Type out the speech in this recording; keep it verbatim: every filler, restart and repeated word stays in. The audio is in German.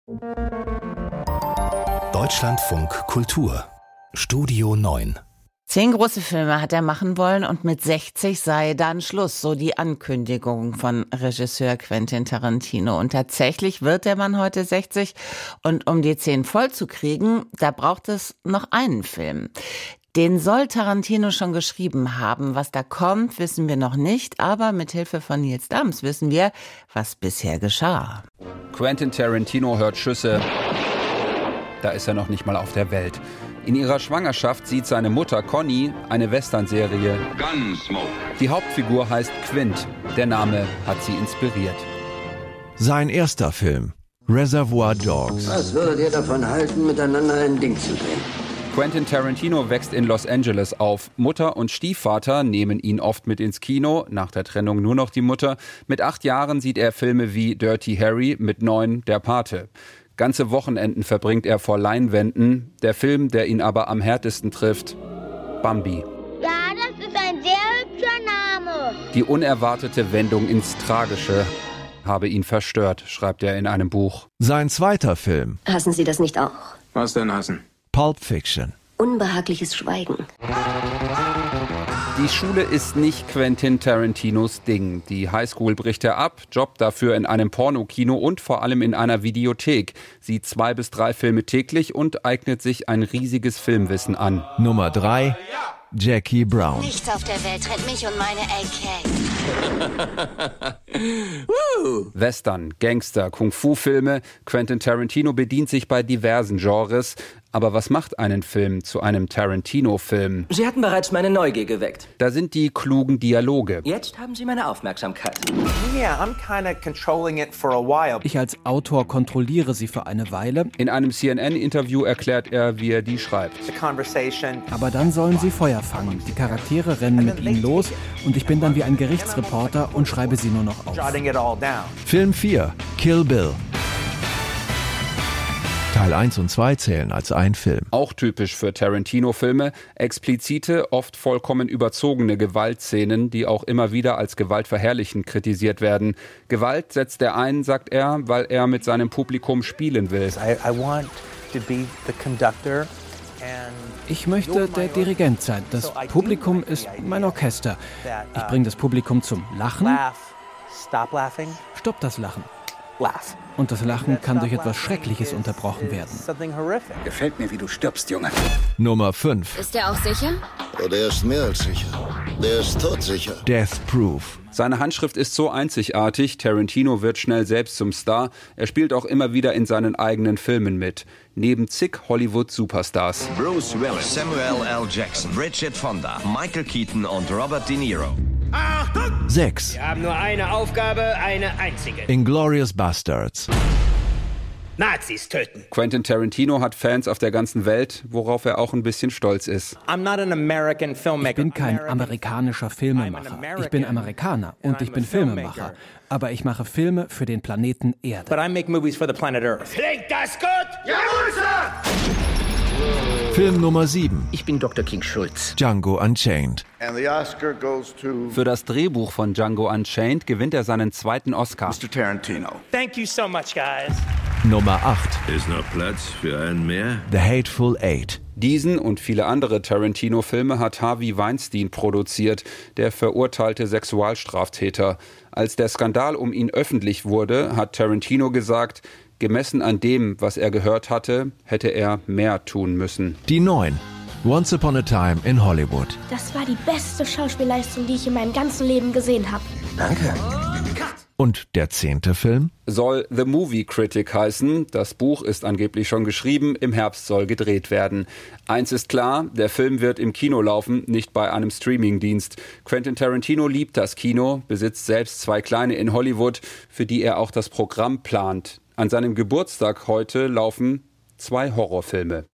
Deutschlandfunk Kultur Studio neun. Zehn große Filme hat er machen wollen und mit sechzig sei dann Schluss, so die Ankündigung von Regisseur Quentin Tarantino. Und tatsächlich wird der Mann heute sechzig und um die zehn voll zu kriegen, da braucht es noch einen Film. Den soll Tarantino schon geschrieben haben. Was da kommt, wissen wir noch nicht, aber mit Hilfe von Nils Dams wissen wir, was bisher geschah. Quentin Tarantino hört Schüsse. Da ist er noch nicht mal auf der Welt. In ihrer Schwangerschaft sieht seine Mutter Connie eine Westernserie. Gunsmoke. Die Hauptfigur heißt Quint. Der Name hat sie inspiriert. Sein erster Film, Reservoir Dogs. Was würdet ihr davon halten, miteinander ein Ding zu drehen? Quentin Tarantino wächst in Los Angeles auf. Mutter und Stiefvater nehmen ihn oft mit ins Kino, nach der Trennung nur noch die Mutter. Mit acht Jahren sieht er Filme wie Dirty Harry, mit neun Der Pate. Ganze Wochenenden verbringt er vor Leinwänden. Der Film, der ihn aber am härtesten trifft, Bambi. Ja, das ist ein sehr hübscher Name. Die unerwartete Wendung ins Tragische habe ihn verstört, schreibt er in einem Buch. Sein zweiter Film, Hassen Sie das nicht auch? Was denn hassen? Pulp Fiction. Unbehagliches Schweigen. Die Schule ist nicht Quentin Tarantinos Ding. Die Highschool bricht er ab, jobbt dafür in einem Pornokino und vor allem in einer Videothek. Sieht zwei bis drei Filme täglich und eignet sich ein riesiges Filmwissen an. Nummer drei, Jackie Brown. Nichts auf der Welt trennt mich und meine A K. Western, Gangster, Kung-Fu-Filme. Quentin Tarantino bedient sich bei diversen Genres. Aber was macht einen Film zu einem Tarantino-Film? Sie hatten bereits meine Neugier geweckt. Da sind die klugen Dialoge. Jetzt haben Sie meine Aufmerksamkeit. Ich als Autor kontrolliere sie für eine Weile. In einem C N N-Interview erklärt er, wie er die schreibt. Aber dann sollen sie Feuer fangen. Die Charaktere rennen mit ihnen los und ich bin dann wie ein Gerichtsreporter und schreibe sie nur noch auf. Film vier, Kill Bill. Teil eins und zwei zählen als ein Film. Auch typisch für Tarantino-Filme, explizite, oft vollkommen überzogene Gewaltszenen, die auch immer wieder als gewaltverherrlichend kritisiert werden. Gewalt setzt er ein, sagt er, weil er mit seinem Publikum spielen will. Ich möchte der Dirigent sein. Das Publikum ist mein Orchester. Ich bringe das Publikum zum Lachen. Stopp das Lachen. Und das Lachen kann durch etwas Schreckliches unterbrochen werden. Gefällt mir, wie du stirbst, Junge. Nummer fünf. Ist der auch sicher? Oh, der ist mehr als sicher. Der ist todsicher. Death Proof. Seine Handschrift ist so einzigartig, Tarantino wird schnell selbst zum Star. Er spielt auch immer wieder in seinen eigenen Filmen mit. Neben zig Hollywood-Superstars. Bruce Willis, Samuel L. Jackson, Bridget Fonda, Michael Keaton und Robert De Niro. Achtung! Sechs. Wir haben nur eine Aufgabe, eine einzige. Inglourious Bastards. Nazis töten. Quentin Tarantino hat Fans auf der ganzen Welt, worauf er auch ein bisschen stolz ist. Ich bin kein amerikanischer Filmemacher. Ich bin Amerikaner und ich bin Filmemacher. Aber ich mache Filme für den Planeten Erde. Klingt das gut? Jawohl, Sir! Film Nummer sieben. Ich bin Doktor King Schulz. Django Unchained. Für das Drehbuch von Django Unchained gewinnt er seinen zweiten Oscar. Mister Tarantino. Thank you so much, guys. Nummer acht. Ist noch Platz für einen mehr? The Hateful Eight. Diesen und viele andere Tarantino-Filme hat Harvey Weinstein produziert, der verurteilte Sexualstraftäter. Als der Skandal um ihn öffentlich wurde, hat Tarantino gesagt, gemessen an dem, was er gehört hatte, hätte er mehr tun müssen. Die neun. Once Upon a Time in Hollywood. Das war die beste Schauspielleistung, die ich in meinem ganzen Leben gesehen habe. Danke. Und der zehnte Film? Soll The Movie Critic heißen. Das Buch ist angeblich schon geschrieben. Im Herbst soll gedreht werden. Eins ist klar, der Film wird im Kino laufen, nicht bei einem Streamingdienst. Quentin Tarantino liebt das Kino, besitzt selbst zwei kleine in Hollywood, für die er auch das Programm plant. An seinem Geburtstag heute laufen zwei Horrorfilme.